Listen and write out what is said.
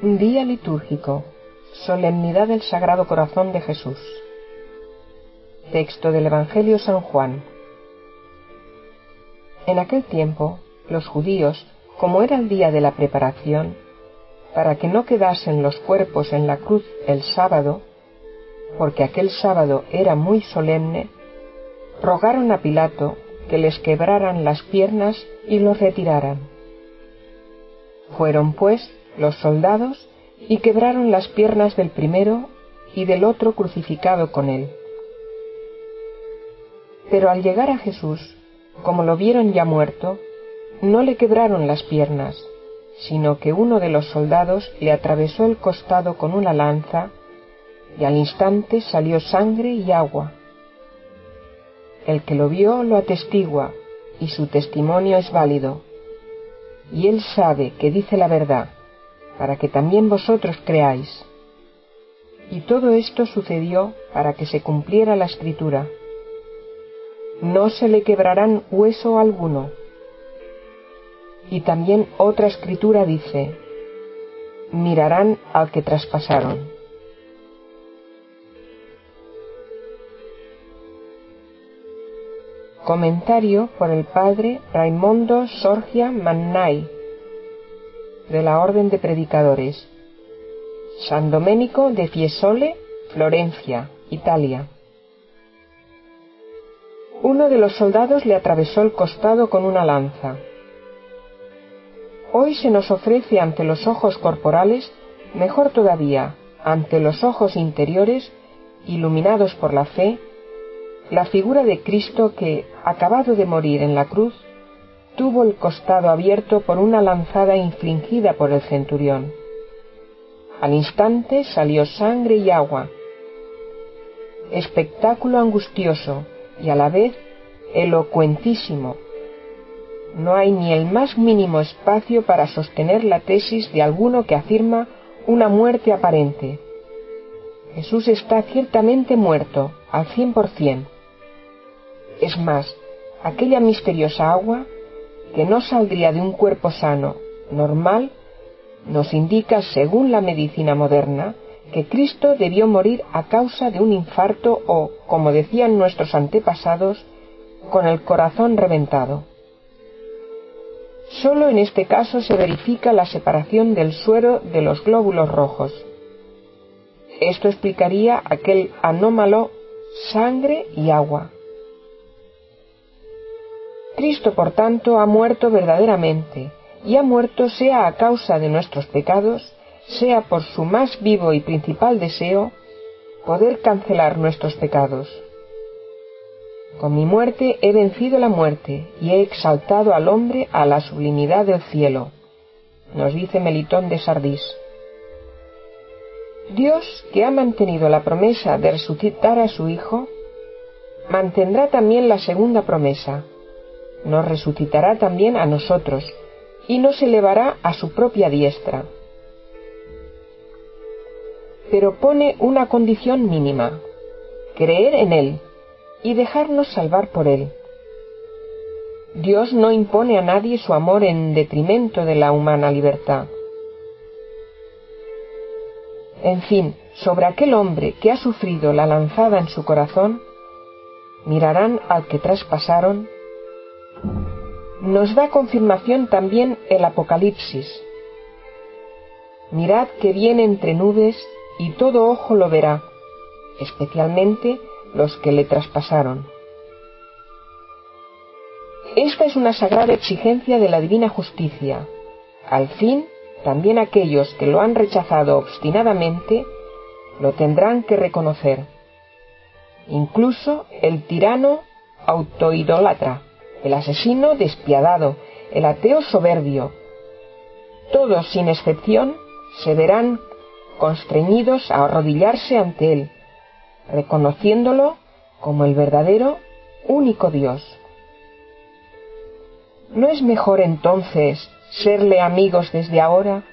Día litúrgico, solemnidad del Sagrado Corazón de Jesús. Texto del Evangelio San Juan. En aquel tiempo, los judíos, como era el día de la preparación, para que no quedasen los cuerpos en la cruz el sábado, porque aquel sábado era muy solemne, rogaron a Pilato que les quebraran las piernas y los retiraran. Fueron, pues, los soldados y quebraron las piernas del primero y del otro crucificado con él. Pero al llegar a Jesús, como lo vieron ya muerto, no le quebraron las piernas, sino que uno de los soldados le atravesó el costado con una lanza, y al instante salió sangre y agua. El que lo vio lo atestigua, y su testimonio es válido, y él sabe que dice la verdad, para que también vosotros creáis. Y todo esto sucedió para que se cumpliera la Escritura: no se le quebrarán hueso alguno. Y también otra Escritura dice: mirarán al que traspasaron. Comentario por el padre Raimondo Sorgia Mannai, de la Orden de Predicadores, San Domenico de Fiesole, Florencia, Italia. Uno de los soldados le atravesó el costado con una lanza. Hoy se nos ofrece ante los ojos corporales, mejor todavía, ante los ojos interiores, iluminados por la fe, la figura de Cristo que, acabado de morir en la cruz, tuvo el costado abierto por una lanzada infligida por el centurión. Al instante salió sangre y agua. Espectáculo angustioso y a la vez elocuentísimo. No hay ni el más mínimo espacio para sostener la tesis de alguno que afirma una muerte aparente. Jesús está ciertamente muerto, al 100%. Es más, aquella misteriosa agua, que no saldría de un cuerpo sano, normal, nos indica, según la medicina moderna, que Cristo debió morir a causa de un infarto o, como decían nuestros antepasados, con el corazón reventado. Solo en este caso se verifica la separación del suero de los glóbulos rojos. Esto explicaría aquel anómalo sangre y agua. Cristo, por tanto, ha muerto verdaderamente, y ha muerto sea a causa de nuestros pecados, sea por su más vivo y principal deseo, poder cancelar nuestros pecados. Con mi muerte he vencido la muerte y he exaltado al hombre a la sublimidad del cielo, nos dice Melitón de Sardis. Dios, que ha mantenido la promesa de resucitar a su Hijo, mantendrá también la segunda promesa: nos resucitará también a nosotros y nos elevará a su propia diestra. Pero pone una condición mínima: creer en Él y dejarnos salvar por Él. Dios no impone a nadie su amor en detrimento de la humana libertad. En fin, sobre aquel hombre que ha sufrido la lanzada en su corazón, mirarán al que traspasaron. Nos da confirmación también el Apocalipsis. Mirad que viene entre nubes y todo ojo lo verá, especialmente los que le traspasaron. Esta es una sagrada exigencia de la divina justicia. Al fin, también aquellos que lo han rechazado obstinadamente lo tendrán que reconocer. Incluso el tirano autoidólatra, el asesino despiadado, el ateo soberbio, todos sin excepción se verán constreñidos a arrodillarse ante él, reconociéndolo como el verdadero, único Dios. ¿No es mejor entonces serle amigos desde ahora